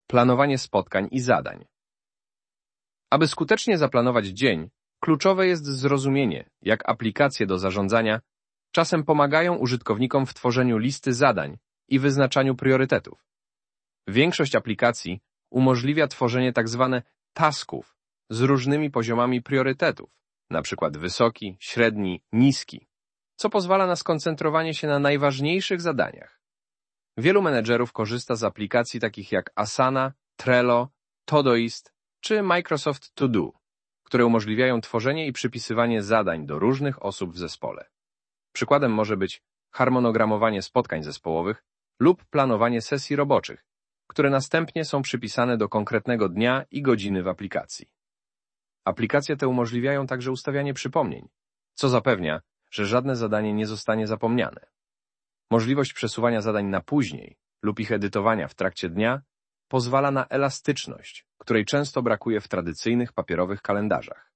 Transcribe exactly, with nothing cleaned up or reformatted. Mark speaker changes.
Speaker 1: Planowanie spotkań i zadań. Aby skutecznie zaplanować dzień, kluczowe jest zrozumienie, jak aplikacje do zarządzania czasem pomagają użytkownikom w tworzeniu listy zadań i wyznaczaniu priorytetów. Większość aplikacji umożliwia tworzenie tzw. tasków z różnymi poziomami priorytetów, np. wysoki, średni, niski, co pozwala na skoncentrowanie się na najważniejszych zadaniach. Wielu menedżerów korzysta z aplikacji takich jak Asana, Trello, Todoist czy Microsoft To Do, które umożliwiają tworzenie i przypisywanie zadań do różnych osób w zespole. Przykładem może być harmonogramowanie spotkań zespołowych lub planowanie sesji roboczych, które następnie są przypisane do konkretnego dnia i godziny w aplikacji. Aplikacje te umożliwiają także ustawianie przypomnień, co zapewnia, że żadne zadanie nie zostanie zapomniane. Możliwość przesuwania zadań na później lub ich edytowania w trakcie dnia pozwala na elastyczność, której często brakuje w tradycyjnych papierowych kalendarzach.